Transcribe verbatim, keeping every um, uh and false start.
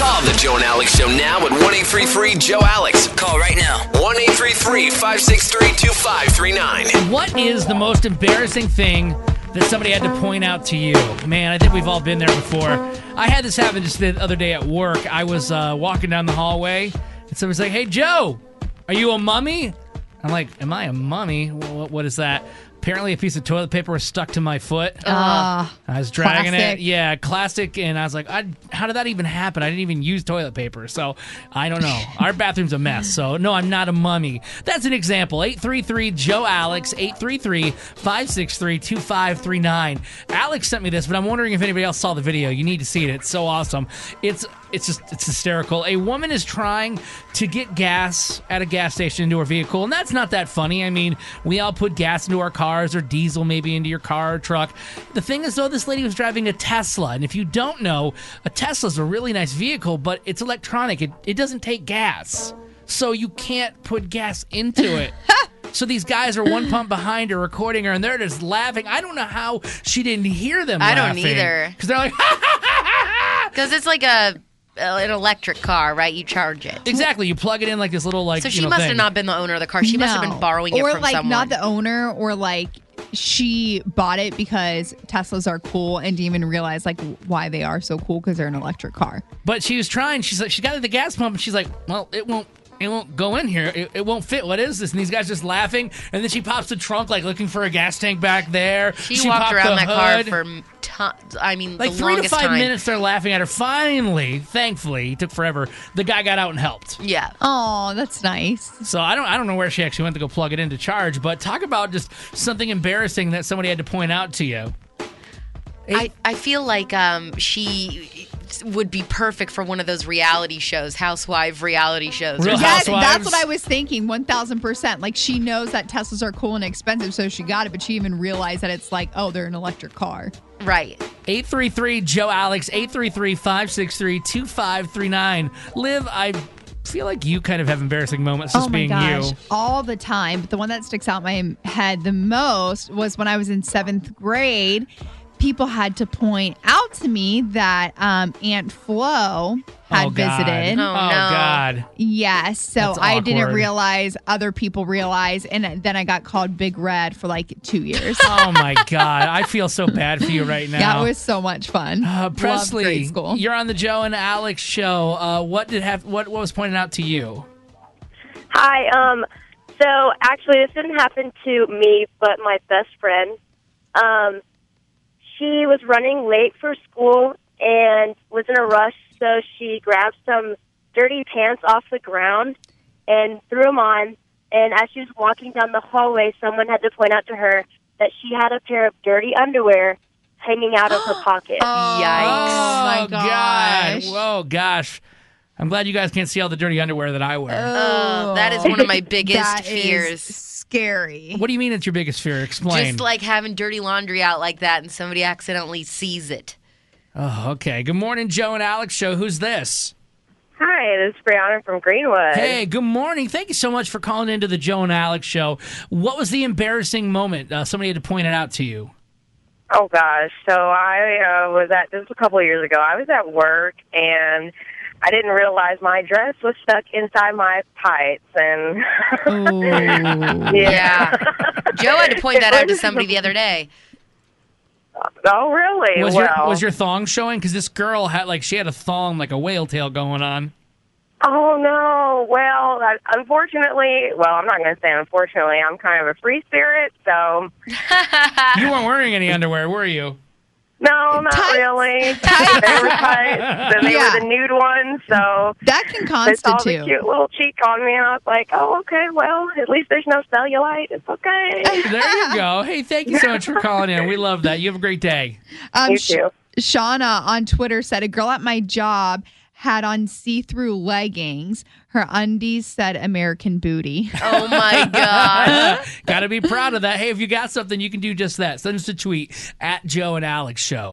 Call the Joe and Alex Show now at one eight three three Joe Alex. Call right now. one eight three three, five six three, two five three nine. What is the most embarrassing thing that somebody had to point out to you? Man, I think we've all been there before. I had this happen just the other day at work. I was uh, walking down the hallway, and somebody's like, "Hey, Joe, are you a mummy?" I'm like, "Am I a mummy? What, what is that?" Apparently, a piece of toilet paper was stuck to my foot. Uh, I was dragging classic. it. Yeah, classic. And I was like, I, how did that even happen? I didn't even use toilet paper. So I don't know. Our bathroom's a mess. So no, I'm not a mummy. That's an example. eight three three Joe Alex, eight three three, five six three, two five three nine. Alex sent me this, but I'm wondering if anybody else saw the video. You need to see it. It's so awesome. It's it's just it's hysterical. A woman is trying to get gas at a gas station into her vehicle, and that's not that funny. I mean, we all put gas into our cars or diesel maybe into your car or truck. The thing is, though, this lady was driving a Tesla, and if you don't know, a Tesla's a really nice vehicle, but it's electronic. It, it doesn't take gas, so you can't put gas into it. So these guys are one pump behind her, recording her, and they're just laughing. I don't know how she didn't hear them I laughing. don't either. Because they're like, ha, ha, ha, ha, ha. Because it's like a an electric car, right? You charge it. Exactly. You plug it in like this little, like, So you she know, must thing. have not been the owner of the car. She must have No. been borrowing it or from like someone. not the owner, or like she bought it because Teslas are cool and didn't even realize like why they are so cool because they're an electric car. But she was trying. She's like, she got at the gas pump, and she's like, well, it won't. It won't go in here. It, it won't fit. What is this? And these guys just laughing. And then she pops the trunk, like looking for a gas tank back there. She, walked popped around the that car hood. for tons. I mean, like the three to longest five time. minutes. They're laughing at her. Finally, thankfully, it took forever. The guy got out and helped. Yeah. Oh, that's nice. So I don't. I don't know where she actually went to go plug it in to charge. But talk about just something embarrassing that somebody had to point out to you. I, I feel like um, she would be perfect for one of those reality shows, housewife reality shows. Real Yeah, Housewives. that's what I was thinking. one thousand percent. Like she knows that Teslas are cool and expensive, so she got it, but she even realized that it's like, oh, they're an electric car. Right. eight three three Joe Alex, eight three three, five six three, two five three nine. Liv, I feel like you kind of have embarrassing moments just oh my being gosh, you. all the time. But the one that sticks out in my head the most was when I was in seventh grade. People had to point out to me that um, Aunt Flo had Oh, God. visited. Oh, Oh, no. God. Yes, so That's I didn't awkward. realize other people realized, and then I got called Big Red for like two years. Oh, my God. I feel so bad for you right now. That was so much fun. Uh, Loved Presley, grade school. you're on the Joe and Alex show. Uh, what did have what, what was pointed out to you? Hi. Um. So actually, this didn't happen to me, but my best friend. Um. She was running late for school and was in a rush, so she grabbed some dirty pants off the ground and threw them on. And as she was walking down the hallway, someone had to point out to her that she had a pair of dirty underwear hanging out of her pocket. Yikes. Oh, my gosh. God. Whoa, gosh. I'm glad you guys can't see all the dirty underwear that I wear. Oh, that is one of my biggest That is fears. scary. What do you mean it's your biggest fear? Explain. Just like having dirty laundry out like that and somebody accidentally sees it. Oh, okay. Good morning, Joe and Alex show. Who's this? Hi, this is Brianna from Greenwood. Hey, good morning. Thank you so much for calling into the Joe and Alex show. What was the embarrassing moment? Uh, somebody had to point it out to you. Oh, gosh. So I uh, was at, this was a couple of years ago, I was at work, and I didn't realize my dress was stuck inside my tights, and Ooh. Yeah. Joe had to point that out to somebody the other day. Oh, really? Was well, your was your thong showing? Because this girl had like she had a thong like a whale tail going on. oh, no. Well, I, unfortunately, well, I'm not going to say unfortunately. I'm kind of a free spirit, so You weren't wearing any underwear, were you? no, not Tights? really. They were tight, and they Yeah. were the nude ones, so That can they saw the constitute. cute little cheek on me, and I was like, oh, okay, well, at least there's no cellulite. It's okay. There you go. Hey, thank you so much for calling in. We love that. You have a great day. Um, You Sh- too. Shauna on Twitter said a girl at my job had on see-through leggings. Her undies said American booty. Oh, my God. Got to be proud of that. Hey, if you got something, you can do just that. Send us a tweet at Joe and Alex Show.